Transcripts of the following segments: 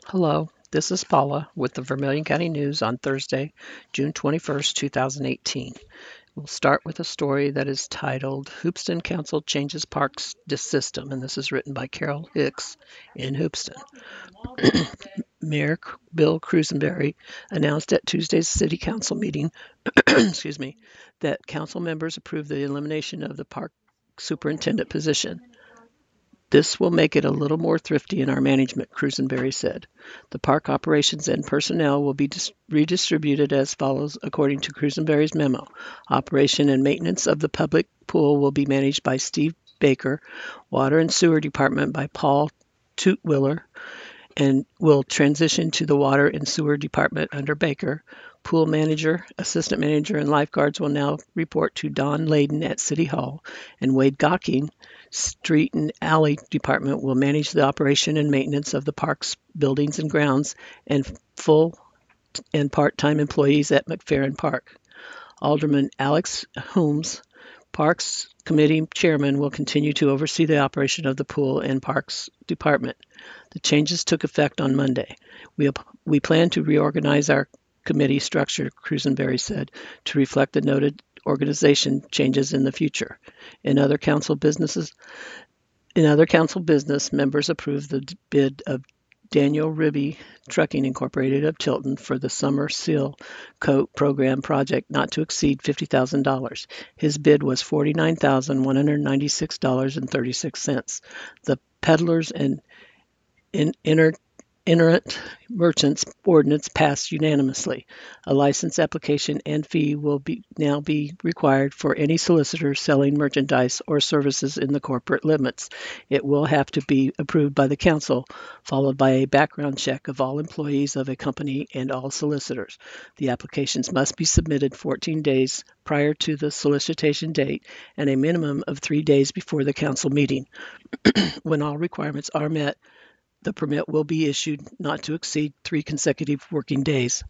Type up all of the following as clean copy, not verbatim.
Hello, this is Paula with the Vermilion County News on Thursday, June 21st, 2018. We'll start with a story that is titled Hoopeston Council Changes Parks System, and this is written by Carol Hicks in Hoopeston. Mayor Bill Crusenberry announced at Tuesday's City Council meeting excuse me, that council members approved the elimination of the park superintendent position. This will make it a little more thrifty in our management, Crusenberry said. The park operations and personnel will be redistributed as follows, according to Crusenberry's memo. Operation and maintenance of the public pool will be managed by Steve Baker, Water and Sewer Department by Paul Tootwiller, and will transition to the Water and Sewer Department under Baker. Pool manager, assistant manager, and lifeguards will now report to Don Layden at City Hall, and Wade Gocking, Street and Alley Department, will manage the operation and maintenance of the park's buildings and grounds, and full and part-time employees at McFerrin Park. Alderman Alex Holmes, Parks Committee Chairman, will continue to oversee the operation of the pool and Parks Department. The changes took effect on Monday. We plan to reorganize our committee structure, Crusenberry said, to reflect the noted organization changes in the future. In other council business, members approved the bid of Daniel Ribby Trucking Incorporated of Tilton for the Summer Seal Coat Program project not to exceed $50,000. His bid was $49,196.36. The Peddlers and Itinerant Merchants Ordinance passed unanimously. A license application and fee will now be required for any solicitor selling merchandise or services in the corporate limits. It will have to be approved by the council, followed by a background check of all employees of a company and all solicitors. The applications must be submitted 14 days prior to the solicitation date and a minimum of 3 days before the council meeting. When all requirements are met, the permit will be issued not to exceed 3 consecutive working days.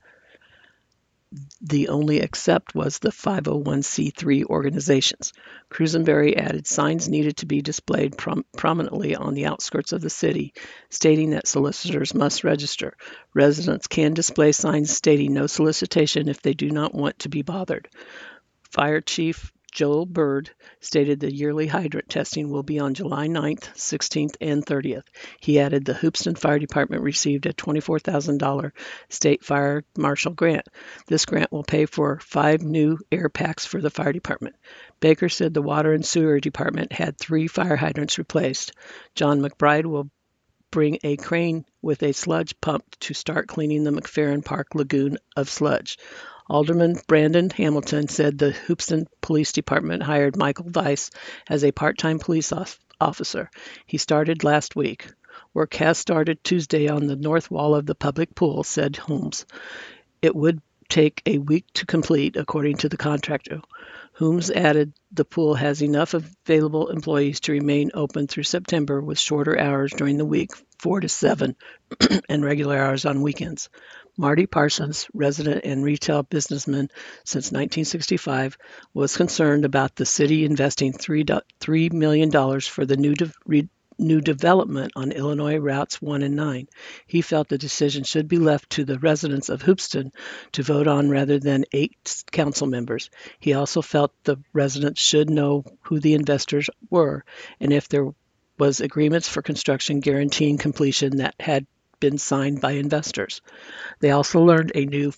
The only except was the 501c3 organizations. Crusenberry added signs needed to be displayed prominently on the outskirts of the city, stating that solicitors must register. Residents can display signs stating no solicitation if they do not want to be bothered. Fire Chief Joel Bird stated the yearly hydrant testing will be on July 9th, 16th, and 30th. He added the Hoopeston Fire Department received a $24,000 state fire marshal grant. This grant will pay for 5 new air packs for the fire department. Baker said the Water and Sewer Department had 3 fire hydrants replaced. John McBride will bring a crane with a sludge pump to start cleaning the McFerrin Park lagoon of sludge. Alderman Brandon Hamilton said the Hoopeston Police Department hired Michael Weiss as a part-time police officer. He started last week. Work has started Tuesday on the north wall of the public pool, said Holmes. It would take a week to complete, according to the contractor. Holmes added the pool has enough available employees to remain open through September with shorter hours during the week, 4 to 7, and regular hours on weekends. Marty Parsons, resident and retail businessman since 1965, was concerned about the city investing $3 million for the new development on Illinois Routes 1 and 9. He felt the decision should be left to the residents of Hoopeston to vote on rather than 8 council members. He also felt the residents should know who the investors were and if there was agreements for construction guaranteeing completion that had been signed by investors. They also learned a new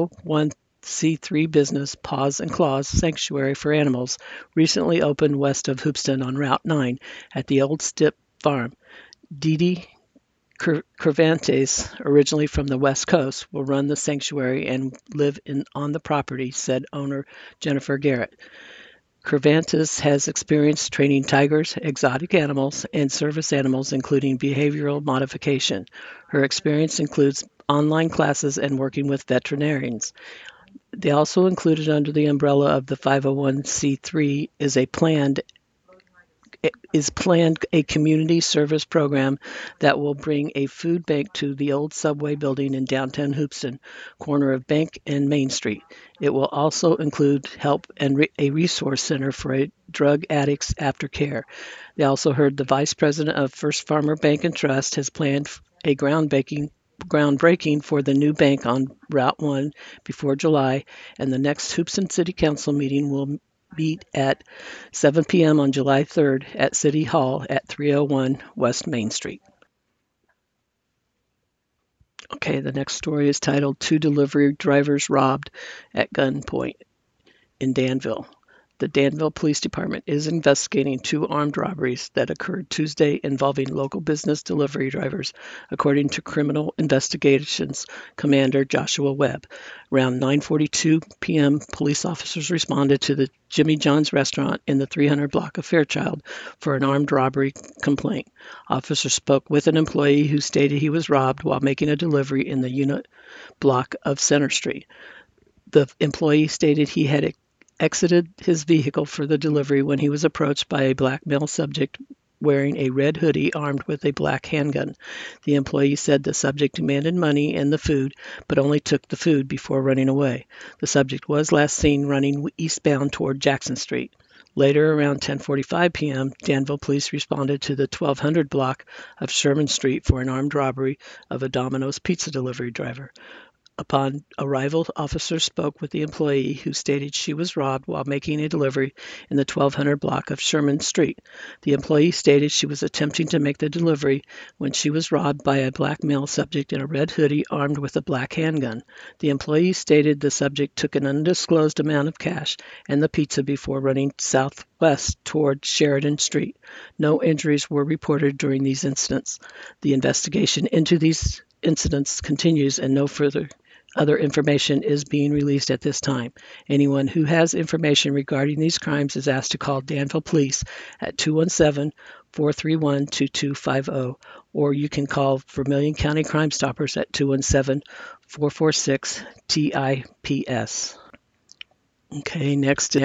501c3 business, Paws and Claws Sanctuary for Animals, recently opened west of Hoopeston on Route 9 at the Old Stip Farm. Didi Cervantes, originally from the West Coast, will run the sanctuary and live on the property, said owner Jennifer Garrett. Cervantes has experience training tigers, exotic animals, and service animals, including behavioral modification. Her experience includes online classes and working with veterinarians. They also included under the umbrella of the 501c3 is planned a community service program that will bring a food bank to the old subway building in downtown Hoopeston, corner of Bank and Main Street. It will also include help and a resource center for drug addicts after care. They also heard the vice president of First Farmer Bank and Trust has planned a groundbreaking groundbreaking for the new bank on Route 1 before July, and the next Hoopson City Council meeting will meet at 7 p.m. on July 3rd at City Hall at 301 West Main Street. Okay, the next story is titled Two Delivery Drivers Robbed at Gunpoint in Danville. The Danville Police Department is investigating two armed robberies that occurred Tuesday involving local business delivery drivers, according to Criminal Investigations Commander Joshua Webb. Around 9:42 p.m., police officers responded to the Jimmy John's restaurant in the 300 block of Fairchild for an armed robbery complaint. Officers spoke with an employee who stated he was robbed while making a delivery in the unit block of Center Street. The employee stated he had exited his vehicle for the delivery when he was approached by a black male subject wearing a red hoodie armed with a black handgun. The employee said the subject demanded money and the food, but only took the food before running away. The subject was last seen running eastbound toward Jackson Street. Later, around 10:45 p.m., Danville police responded to the 1200 block of Sherman Street for an armed robbery of a Domino's pizza delivery driver. Upon arrival, officers spoke with the employee who stated she was robbed while making a delivery in the 1200 block of Sherman Street. The employee stated she was attempting to make the delivery when she was robbed by a black male subject in a red hoodie armed with a black handgun. The employee stated the subject took an undisclosed amount of cash and the pizza before running southwest toward Sheridan Street. No injuries were reported during these incidents. The investigation into these incidents continues and no further other information is being released at this time. Anyone who has information regarding these crimes is asked to call Danville Police at 217-431-2250, or you can call Vermilion County Crime Stoppers at 217-446-TIPS. Okay, next.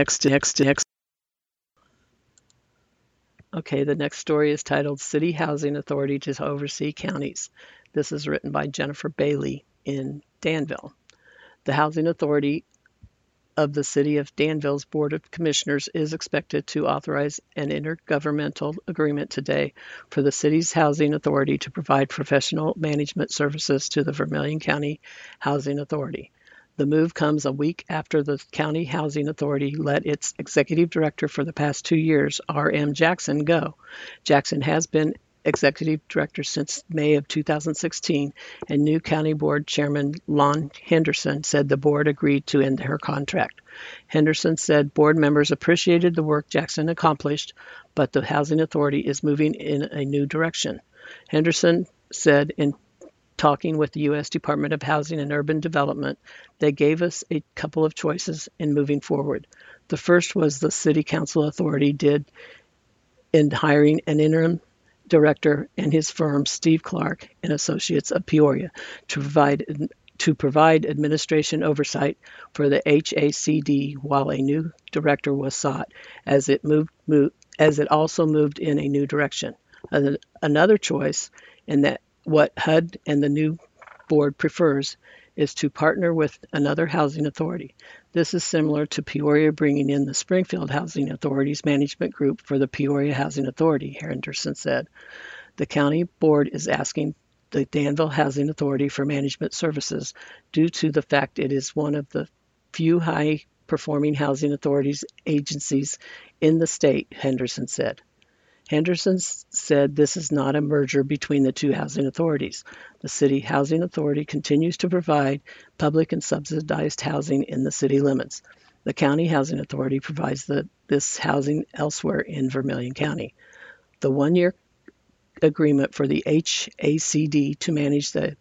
Okay, the next story is titled City Housing Authority to Oversee Counties. This is written by Jennifer Bailey in Danville. The Housing Authority of the City of Danville's Board of Commissioners is expected to authorize an intergovernmental agreement today for the city's housing authority to provide professional management services to the Vermilion County Housing Authority. The move comes a week after the County Housing Authority let its executive director for the past 2 years, R.M. Jackson, go. Jackson has been executive director since May of 2016, and new county board chairman Lon Henderson said the board agreed to end her contract. Henderson said board members appreciated the work Jackson accomplished, but the housing authority is moving in a new direction. Henderson said in talking with the U.S. Department of Housing and Urban Development, they gave us a couple of choices in moving forward. The first was the City Council Authority did in hiring an interim director and his firm, Steve Clark and Associates of Peoria, to provide administration oversight for the HACD while a new director was sought, as it also moved in a new direction. Another choice, and that what HUD and the new board prefers, is to partner with another housing authority. This is similar to Peoria bringing in the Springfield Housing Authority's management group for the Peoria Housing Authority, Henderson said. The county board is asking the Danville Housing Authority for management services due to the fact it is one of the few high-performing housing authorities agencies in the state, Henderson said. Henderson said this is not a merger between the two housing authorities. The City Housing Authority continues to provide public and subsidized housing in the city limits. The County Housing Authority provides this housing elsewhere in Vermilion County. The one-year agreement for the HACD to manage the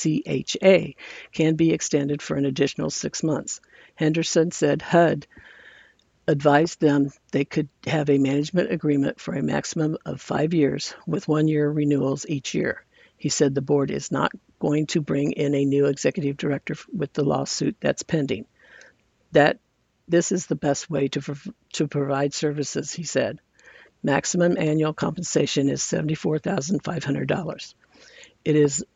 VCHA can be extended for an additional 6 months. Henderson said HUD advised them they could have a management agreement for a maximum of 5 years with 1-year renewals each year. He said the board is not going to bring in a new executive director with the lawsuit that's pending. That this is the best way to provide services, he said. Maximum annual compensation is $74,500. It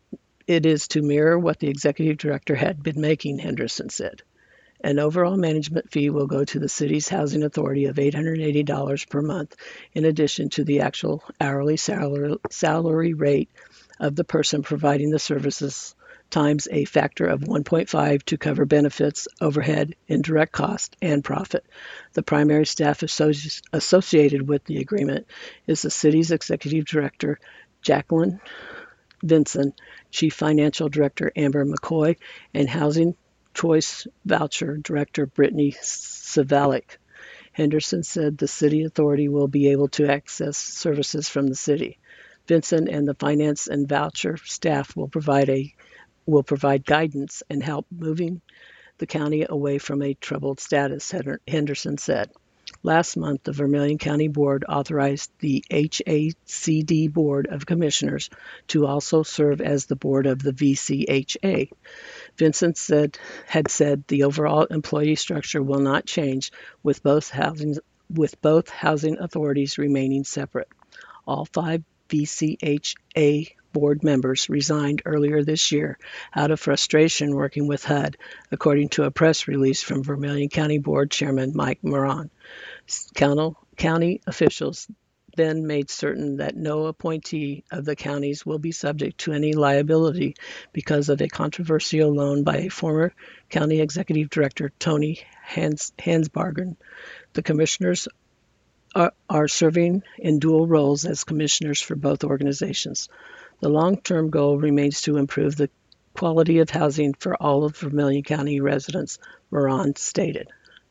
is to mirror what the executive director had been making, Henderson said. An overall management fee will go to the city's housing authority of $880 per month, in addition to the actual hourly salary rate of the person providing the services times a factor of 1.5 to cover benefits, overhead, indirect cost, and profit. The primary staff associated with the agreement is the city's executive director, Jacqueline Vinson, Chief Financial Director Amber McCoy, and Housing Choice Voucher Director Brittany Savalik. Henderson said the city authority will be able to access services from the city. Vinson and the finance and voucher staff will provide guidance and help moving the county away from a troubled status, Henderson said. Last month, the Vermilion County Board authorized the HACD Board of Commissioners to also serve as the board of the VCHA. Vincent had said the overall employee structure will not change, with both housing authorities remaining separate. All 5 VCHA board members resigned earlier this year out of frustration working with HUD, according to a press release from Vermilion County Board Chairman Mike Moran. County officials then made certain that no appointee of the counties will be subject to any liability because of a controversial loan by a former county executive director, Tony Hansbargen. The commissioners are serving in dual roles as commissioners for both organizations. The long-term goal remains to improve the quality of housing for all of Vermilion County residents, Moran stated.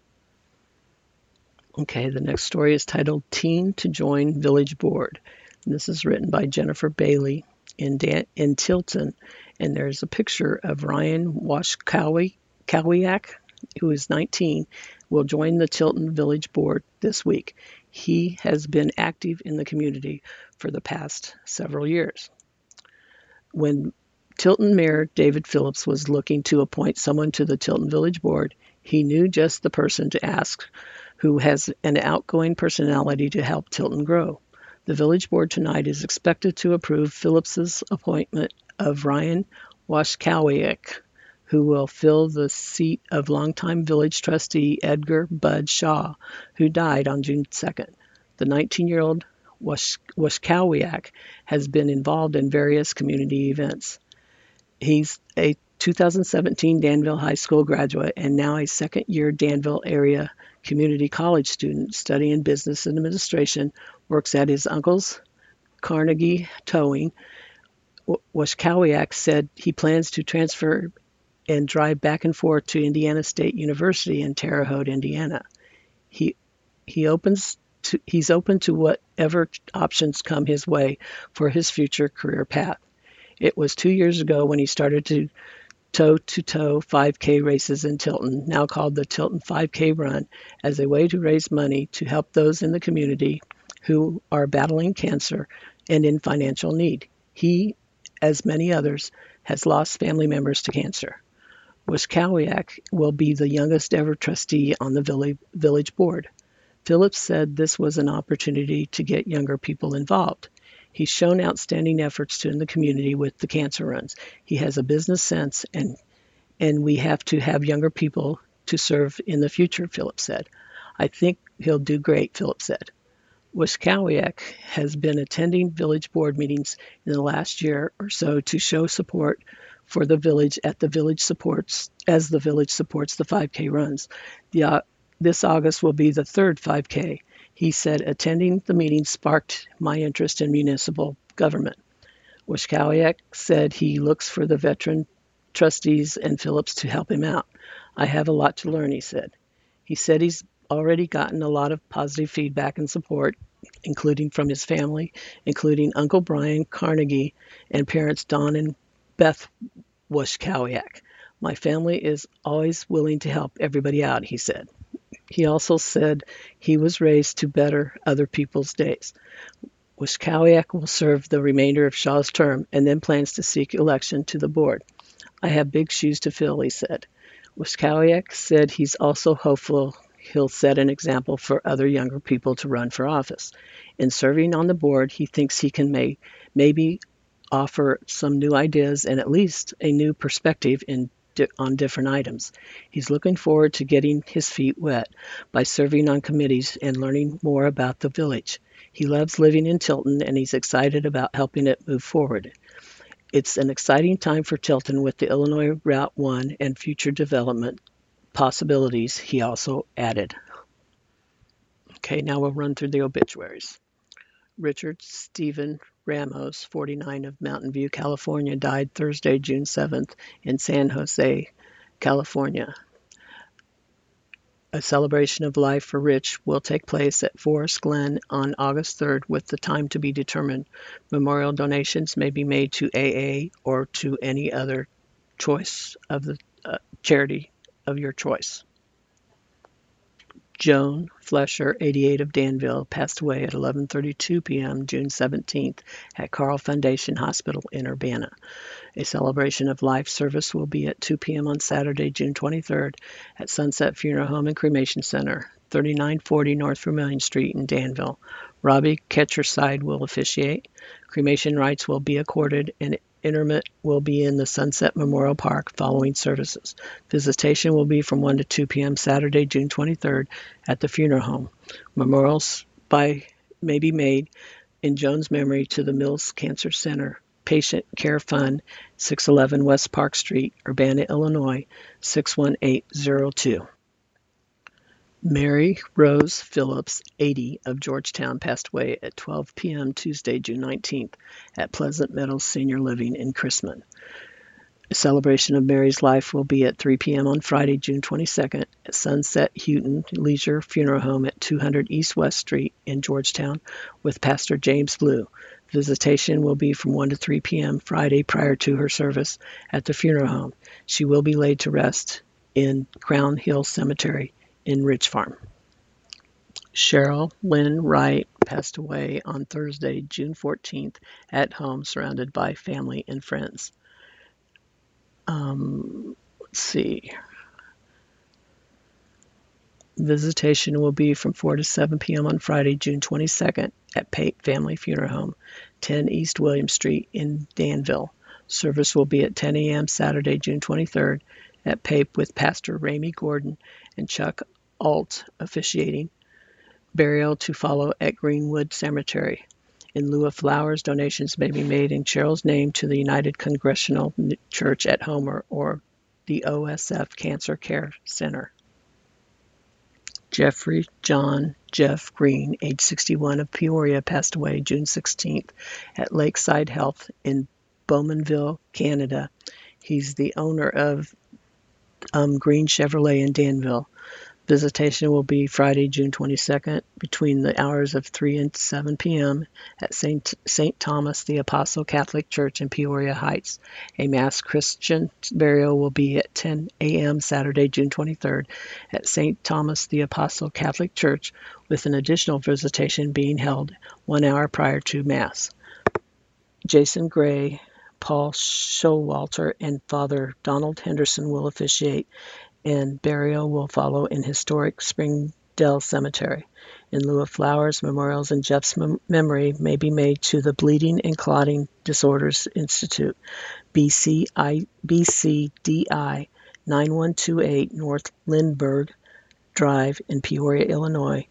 Okay, the next story is titled Teen to Join Village Board. And this is written by Jennifer Bailey in Tilton. And there's a picture of Ryan Washkowiak, who is 19, will join the Tilton Village Board this week. He has been active in the community for the past several years. When Tilton Mayor David Phillips was looking to appoint someone to the Tilton Village Board, he knew just the person to ask, who has an outgoing personality to help Tilton grow. The Village Board tonight is expected to approve Phillips's appointment of Ryan Washkowiak, who will fill the seat of longtime village trustee Edgar Bud Shaw, who died on June 2nd. The 19-year-old Washkowiak has been involved in various community events. He's a 2017 Danville High School graduate and now a second-year Danville area community college student studying business administration, works at his uncle's Carnegie Towing. Washkowiak said he plans to transfer and drive back and forth to Indiana State University in Terre Haute, Indiana. He's open to whatever options come his way for his future career path. It was 2 years ago when he started to toe-to-toe 5K races in Tilton, now called the Tilton 5K Run, as a way to raise money to help those in the community who are battling cancer and in financial need. He, as many others, has lost family members to cancer. Washkowiak will be the youngest ever trustee on the village board. Phillips said this was an opportunity to get younger people involved. He's shown outstanding efforts in the community with the cancer runs. He has a business sense, and we have to have younger people to serve in the future, Phillips said. I think he'll do great, Phillips said. Washkowiak has been attending village board meetings in the last year or so to show support for the village as the village supports the 5K runs. This August will be the third 5K. He said attending the meeting sparked my interest in municipal government. Washkowiak said he looks for the veteran trustees and Phillips to help him out. I have a lot to learn, he said. He said he's already gotten a lot of positive feedback and support, including from his family, including Uncle Brian Carnegie and parents Don and Beth Washkowiak. My family is always willing to help everybody out, he said. He also said he was raised to better other people's days. Washkowiak will serve the remainder of Shaw's term and then plans to seek election to the board. I have big shoes to fill, he said. Washkowiak said he's also hopeful he'll set an example for other younger people to run for office. In serving on the board, he thinks he can maybe offer some new ideas and at least a new perspective on different items. He's looking forward to getting his feet wet by serving on committees and learning more about the village. He loves living in Tilton and he's excited about helping it move forward. It's an exciting time for Tilton with the Illinois Route 1 and future development possibilities, he also added. Okay, now we'll run through the obituaries. Richard Stephen Ramos, 49, of Mountain View, California, died Thursday, June 7th in San Jose, California. A celebration of life for Rich will take place at Forest Glen on August 3rd, with the time to be determined. Memorial donations may be made to AA or to any other choice of the charity of your choice. Joan Flesher, 88, of Danville, passed away at 11:32 p.m. June 17th at Carle Foundation Hospital in Urbana. A celebration of life service will be at 2 p.m. on Saturday, June 23rd at Sunset Funeral Home and Cremation Center, 3940 North Vermilion Street in Danville. Robbie Ketcherside will officiate. Cremation rights will be accorded, and interment will be in the Sunset Memorial Park following services. Visitation will be from 1 to 2 p.m. Saturday, June 23rd at the funeral home. Memorials may be made in Joan's memory to the Mills Cancer Center Patient Care Fund, 611 West Park Street, Urbana, Illinois, 61802. Mary Rose Phillips, 80, of Georgetown, passed away at 12 p.m. Tuesday, June 19th at Pleasant Meadows Senior Living in Chrisman. A celebration of Mary's life will be at 3 p.m. on Friday, June 22nd at Sunset Houghton Leisure Funeral Home at 200 East West Street in Georgetown with Pastor James Blue. Visitation will be from 1 to 3 p.m. Friday prior to her service at the funeral home. She will be laid to rest in Crown Hill Cemetery in Ridge Farm. Cheryl Lynn Wright passed away on Thursday, June 14th at home surrounded by family and friends. Let's see. Visitation will be from 4 to 7 p.m. on Friday, June 22nd at Pape Family Funeral Home, 10 East William Street in Danville. Service will be at 10 a.m. Saturday, June 23rd at Pape with Pastor Ramey Gordon and Chuck Alt officiating. Burial to follow at Greenwood Cemetery. In lieu of flowers, donations may be made in Cheryl's name to the United Congregational Church at Homer or the OSF Cancer Care Center. Jeffrey John Jeff Green, age 61, of Peoria, passed away June 16th at Lakeside Health in Bowmanville, Canada. He's the owner of Green Chevrolet in Danville. Visitation will be Friday, June 22nd, between the hours of 3 and 7 p.m. at St. Thomas the Apostle Catholic Church in Peoria Heights. A mass Christian burial will be at 10 a.m. Saturday, June 23rd at St. Thomas the Apostle Catholic Church, with an additional visitation being held 1 hour prior to Mass. Jason Gray, Paul Showalter, and Father Donald Henderson will officiate, and burial will follow in historic Springdale Cemetery. In lieu of flowers, memorials in Jeff's memory may be made to the Bleeding and Clotting Disorders Institute, BCDI 9128 North Lindbergh Drive in Peoria, Illinois,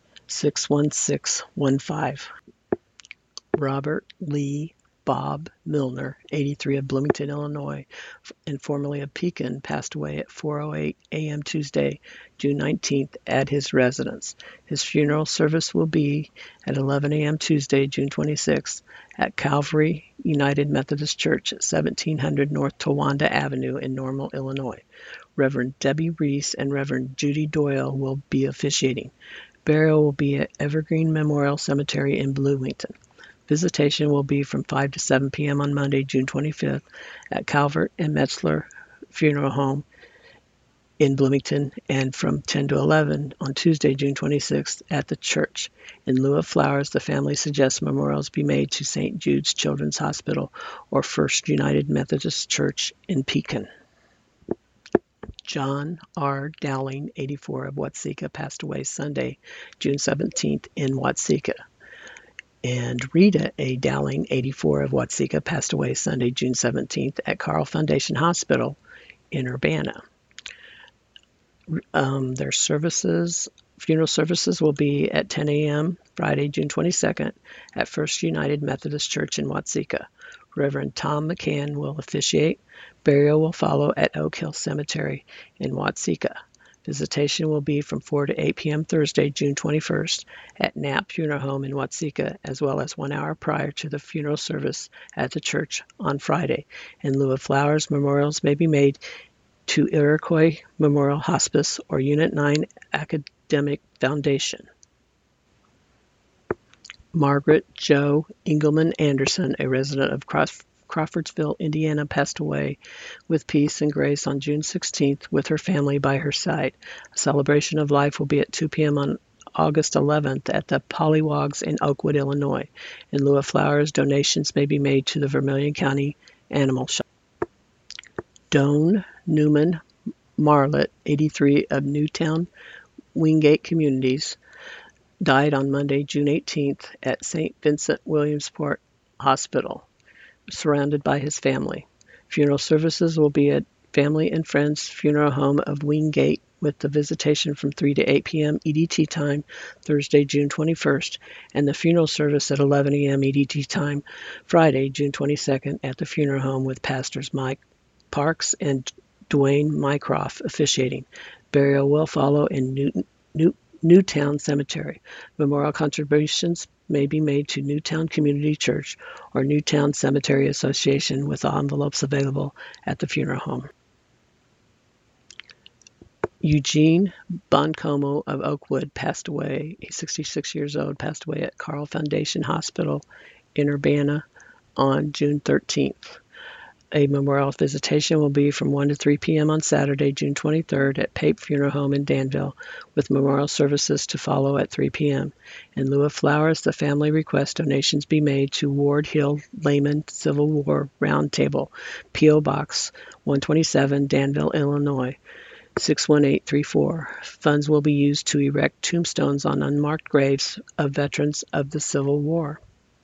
61615. Robert Lee Bob Milner, 83, of Bloomington, Illinois, and formerly of Pekin, passed away at 4:08 a.m. Tuesday, June 19th, at his residence. His funeral service will be at 11 a.m. Tuesday, June 26th, at Calvary United Methodist Church at 1700 North Towanda Avenue in Normal, Illinois. Reverend Debbie Reese and Reverend Judy Doyle will be officiating. Burial will be at Evergreen Memorial Cemetery in Bloomington. Visitation will be from 5 to 7 p.m. on Monday, June 25th at Calvert and Metzler Funeral Home in Bloomington, and from 10 to 11 on Tuesday, June 26th at the church. In lieu of flowers, the family suggests memorials be made to St. Jude's Children's Hospital or First United Methodist Church in Pekin. John R. Dowling, 84, of Watseka, passed away Sunday, June 17th in Watseka. And Rita A. Dowling, 84, of Watseka, passed away Sunday, June 17th at Carle Foundation Hospital in Urbana. Their funeral services will be at 10 a.m. Friday, June 22nd at First United Methodist Church in Watseka. Reverend Tom McCann will officiate. Burial will follow at Oak Hill Cemetery in Watseka. Visitation will be from 4 to 8 p.m. Thursday, June 21st at Knapp Funeral Home in Watseka, as well as 1 hour prior to the funeral service at the church on Friday. In lieu of flowers, memorials may be made to Iroquois Memorial Hospice or Unit 9 Academic Foundation. Margaret Jo Engelman Anderson, a resident of Crawfordsville, Indiana, passed away with peace and grace on June 16th with her family by her side. A celebration of life will be at 2 p.m. on August 11th at the Pollywogs in Oakwood, Illinois. In lieu of flowers, donations may be made to the Vermilion County Animal Shelter. Doan Newman Marlett, 83, of Newtown Wingate Communities, died on Monday, June 18th at St. Vincent Williamsport Hospital, surrounded by his family. Funeral services will be at Family and Friends Funeral Home of Wingate, with the visitation from 3 to 8 p.m. EDT time, Thursday, June 21st, and the funeral service at 11 a.m. EDT time, Friday, June 22nd, at the funeral home with pastors Mike Parks and Dwayne Mycroft officiating. Burial will follow in Newtown Cemetery. Memorial contributions may be made to Newtown Community Church or Newtown Cemetery Association, with envelopes available at the funeral home. Eugene Boncomo of Oakwood passed away. He's 66 years old, passed away at Carle Foundation Hospital in Urbana on June 13th. A memorial visitation will be from 1 to 3 p.m. on Saturday, June 23rd at Pape Funeral Home in Danville, with memorial services to follow at 3 p.m. In lieu of flowers, the family requests donations be made to Ward Hill Layman Civil War Round Table, P.O. Box 127, Danville, Illinois, 61834. Funds will be used to erect tombstones on unmarked graves of veterans of the Civil War.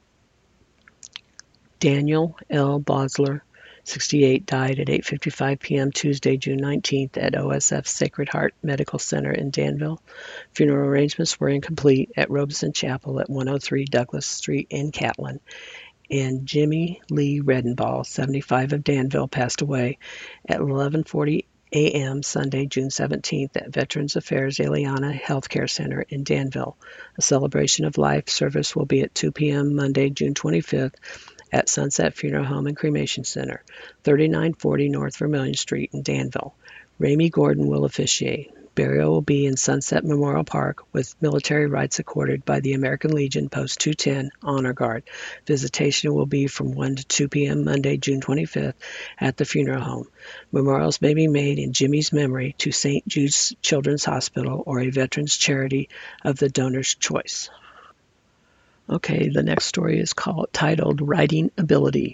Daniel L. Bosler, 68, died at 8:55 p.m. Tuesday, June 19th at OSF Sacred Heart Medical Center in Danville. Funeral arrangements were incomplete at Robeson Chapel at 103 Douglas Street in Catlin. And Jimmy Lee Redenbaugh, 75, of Danville, passed away at 11:40 a.m. Sunday, June 17th at Veterans Affairs Ileana Healthcare Center in Danville. A celebration of life service will be at 2 p.m. Monday, June 25th at Sunset Funeral Home and Cremation Center, 3940 North Vermilion Street in Danville. Ramey Gordon will officiate. Burial will be in Sunset Memorial Park with military rights accorded by the American Legion Post 210 Honor Guard. Visitation will be from 1 to 2 p.m. Monday, June 25th at the funeral home. Memorials may be made in Jimmy's memory to St. Jude's Children's Hospital or a veterans charity of the donor's choice. Okay, the next story is titled Riding Ability.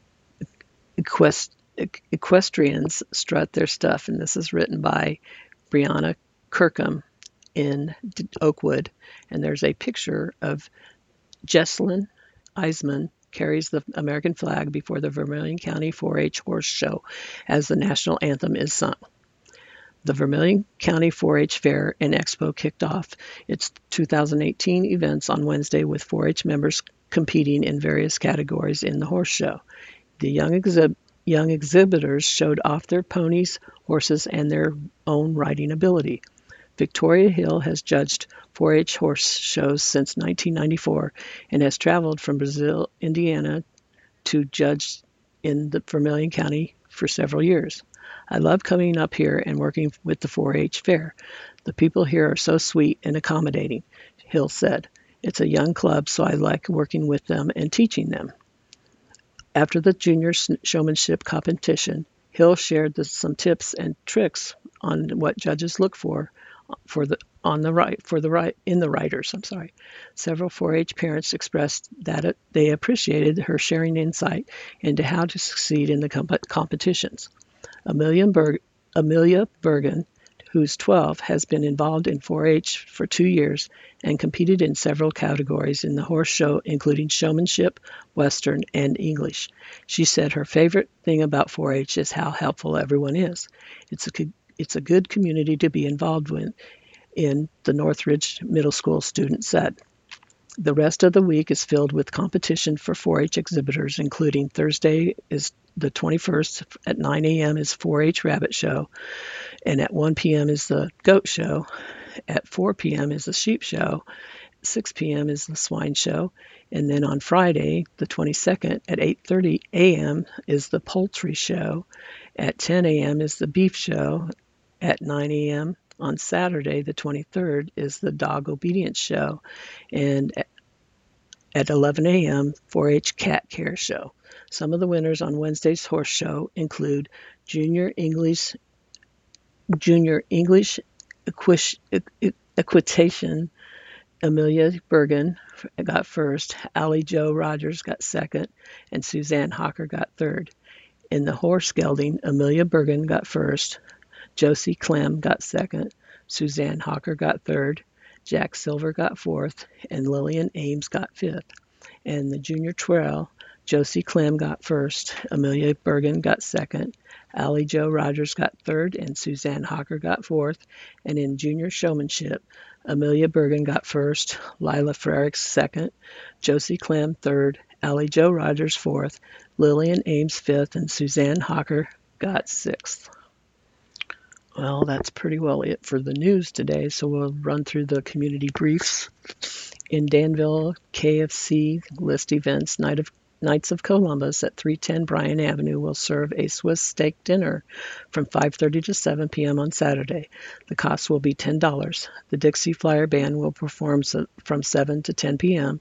Equestrians strut their stuff, and this is written by Brianna Kirkham in Oakwood. And there's a picture of Jesslyn Eisman carries the American flag before the Vermilion County 4-H horse show as the national anthem is sung. The Vermilion County 4-H Fair and Expo kicked off its 2018 events on Wednesday with 4-H members competing in various categories in the horse show. The young exhibitors showed off their ponies, horses, and their own riding ability. Victoria Hill has judged 4-H horse shows since 1994 and has traveled from Brazil, Indiana, to judge in the Vermilion County for several years. I love coming up here and working with the 4-H fair. The people here are so sweet and accommodating, Hill said. It's a young club, so I like working with them and teaching them. After the junior showmanship competition, Hill shared some tips and tricks on what judges look for in the riders. Several 4-H parents expressed that they appreciated her sharing insight into how to succeed in the competitions. Amelia Bergen, who's 12, has been involved in 4-H for 2 years and competed in several categories in the horse show, including showmanship, Western, and English. She said her favorite thing about 4-H is how helpful everyone is. It's a good community to be involved in, the Northridge Middle School student said. The rest of the week is filled with competition for 4-H exhibitors, including Thursday is the 21st at 9 a.m. is 4-H Rabbit Show, and at 1 p.m. is the Goat Show, at 4 p.m. is the Sheep Show, 6 p.m. is the Swine Show, and then on Friday, the 22nd, at 8:30 a.m. is the Poultry Show, at 10 a.m. is the Beef Show, at 9 a.m. on Saturday, the 23rd, is the Dog Obedience Show, and at 11 a.m. 4-H Cat Care Show. Some of the winners on Wednesday's horse show include Junior English Equitation. Amelia Bergen got first, Allie Joe Rogers got second, and Suzanne Hawker got third. In the horse gelding, Amelia Bergen got first, Josie Clem got second, Suzanne Hawker got third, Jack Silver got fourth, and Lillian Ames got fifth. And the junior twirl, Josie Clem got first, Amelia Bergen got second, Allie Joe Rogers got third, and Suzanne Hawker got fourth. And in junior showmanship, Amelia Bergen got first, Lila Frericks second, Josie Clem third, Allie Joe Rogers fourth, Lillian Ames fifth, and Suzanne Hawker got sixth. Well, that's pretty well it for the news today, so we'll run through the community briefs. In Danville, KFC list events, Knights of Columbus at 310 Bryan Avenue will serve a Swiss steak dinner from 5:30 to 7 p.m. on Saturday. The cost will be $10. The Dixie Flyer Band will perform from 7 to 10 p.m.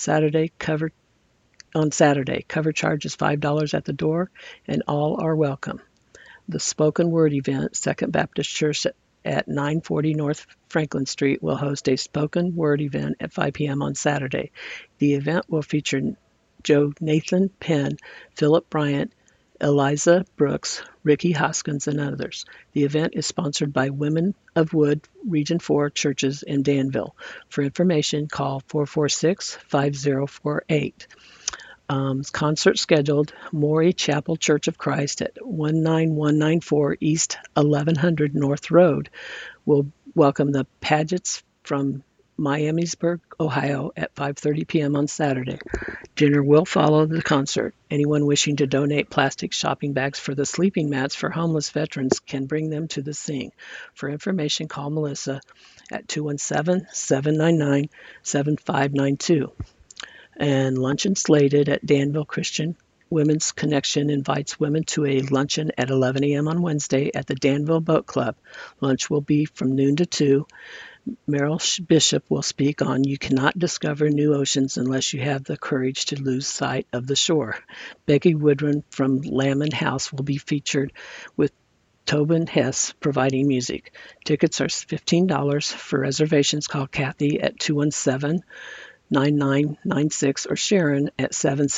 On Saturday, cover charge is $5 at the door, and all are welcome. The Spoken Word event, Second Baptist Church at 940 North Franklin Street will host a spoken word event at 5 p.m. on Saturday. The event will feature Joe Nathan Penn, Philip Bryant, Eliza Brooks, Ricky Hoskins, and others. The event is sponsored by Women of Wood Region 4 churches in Danville. For information, call 446-5048. Concert scheduled, Maury Chapel Church of Christ at 19194 East 1100 North Road will welcome the Pagets from Miamisburg, Ohio at 5:30 p.m. on Saturday. Dinner will follow the concert. Anyone wishing to donate plastic shopping bags for the sleeping mats for homeless veterans can bring them to the Sing. For information, call Melissa at 217-799-7592. And luncheon slated at Danville Christian Women's Connection invites women to a luncheon at 11 a.m. on Wednesday at the Danville Boat Club. Lunch will be from noon to 2. Meryl Bishop will speak on You Cannot Discover New Oceans Unless You Have the Courage to Lose Sight of the Shore. Becky Woodrum from Lamb House will be featured with Tobin Hess providing music. Tickets are $15. For reservations, call Kathy at 217-9996 or Sharon at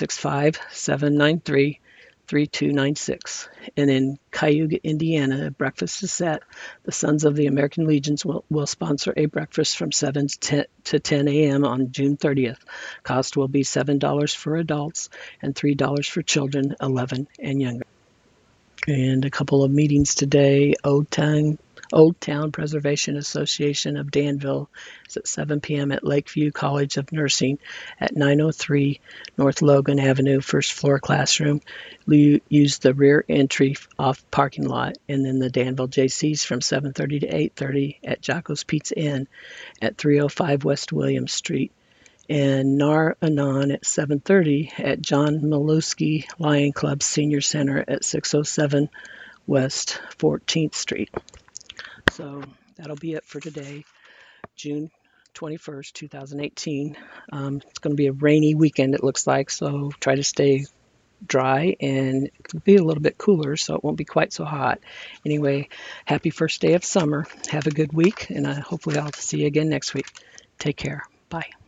765-793-3296. And in Cayuga, Indiana, breakfast is set. The Sons of the American Legions will sponsor a breakfast from 7 to 10 a.m. on June 30th. Cost will be $7 for adults and $3 for children 11 and younger. And a couple of meetings today. Old Town Preservation Association of Danville is at 7 p.m. at Lakeview College of Nursing at 903 North Logan Avenue, first floor classroom. Use the rear entry off parking lot. And then the Danville JCs from 7:30 to 8:30 at Jocko's Pizza Inn at 305 West Williams Street. And Nar Anon at 7:30 at John Milewski Lion Club Senior Center at 607 West 14th Street. So that'll be it for today, June 21st, 2018. It's going to be a rainy weekend, it looks like, so try to stay dry, and it'll be a little bit cooler, so it won't be quite so hot. Anyway, happy first day of summer. Have a good week, and hopefully I'll see you again next week. Take care. Bye.